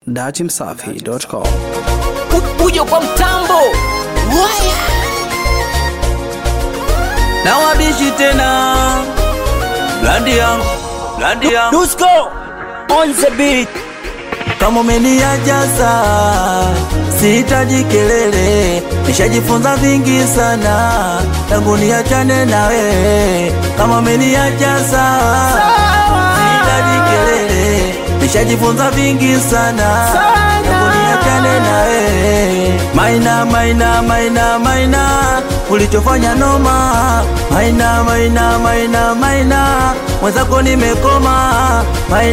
datimsafi.com. Ujo kwa mtambo waya na wabishi tena Landia Dusko on the beat. kama umeniajaza sihitaji kelele, nishajifunza vingi sana tangu niachane na wewe. Kama umeniajaza sihitaji kelele, nishajifunza vingi sana tangu niachane na wewe. Maina ulichofanya noma. Maina mwenzako nimekoma.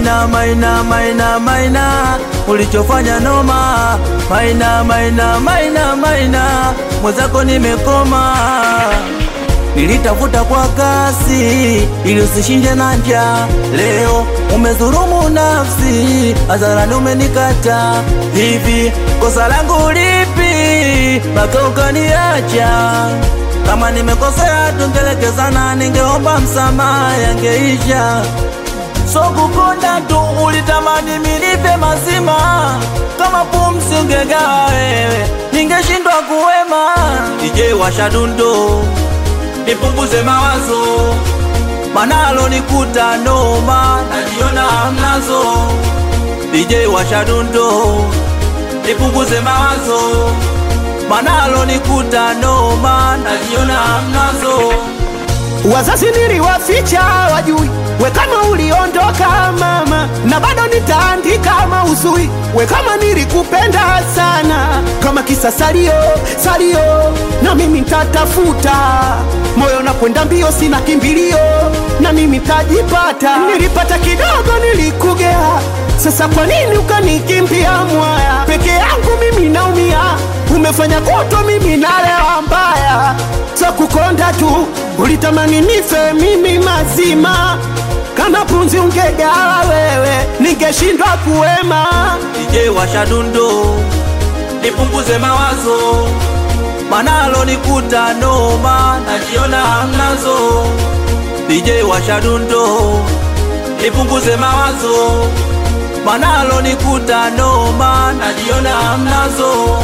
Maina ulichofanya noma. Maina mwenzako nimekoma. Nilitafuta kwa kasi ili usishinde na njaa. Leo umedhulumu nafsi, hadharani umenikata. Hivi kosa langu lipi mpaka ukaniacha? Kama nimekosea tungelekezana, ningeomba msamaha yangeisha. So kukonda tu ulitamani minipe mazima, kama pumzi ungegawa wewe ningeshindwa kuwema. DJ washa dundo nipunguze mawazo, manalo nikuta noma, najiona hamnazo. DJ washa dundo nipunguze mawazo, manalo nikuta noma, najiona hamnazo. Wazazi niliwaficha wajui, we kama uliondoka mama, na bado nitaandika mauzui, we kama nilikupenda sana. Kama kisa salio, na mimi nitatafuta. Moyo na kwenda mbio sina kimbilio, na mimi nitajipata. Nilipata kidogo nilikugea, sasa kwa nini ukanikimbia mwaya? Peke yangu mimi naumia, umefanya kuto mimi nalewa mbaya. So kukonda tu ulitamani nife mimi mazima, kama punzi ungegawa wewe ningeshindwa kuwema. DJ washa dundo nipunguze mawazo, manalo nikuta noma, najiona hamnazo. DJ washa dundo nipunguze mawazo, manalo nikuta noma, najiona hamnazo.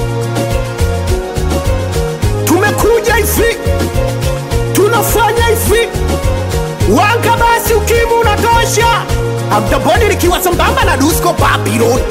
Tumekuja hivi, tunafanya hivi, wanga basi ukimu unatosha. Abdaboni likiwa sambamba na Dusko Babylon.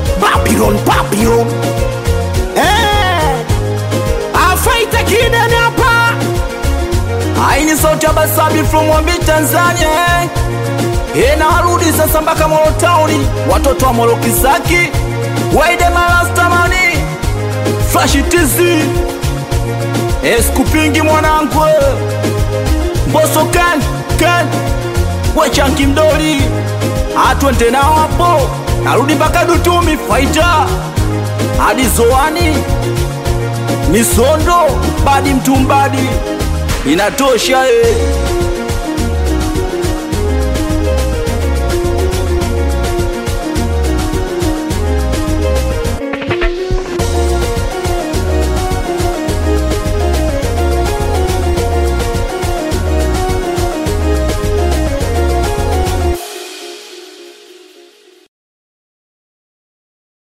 Afaita kidene hapa. Aini sauti ya Basabi from Wambi Tanzania. Na warudi sasa mpaka Molo Town, watoto wa Molo Kizaki, Waide Malastamani, Flash TZ, Skupingi mwanangu, Mboso kan Wechanki mdoli, atwende na wapo, narudi mpaka Dutumi Fighter, hadi Zoani, Misondo, Badi Mtumbadi, inatosha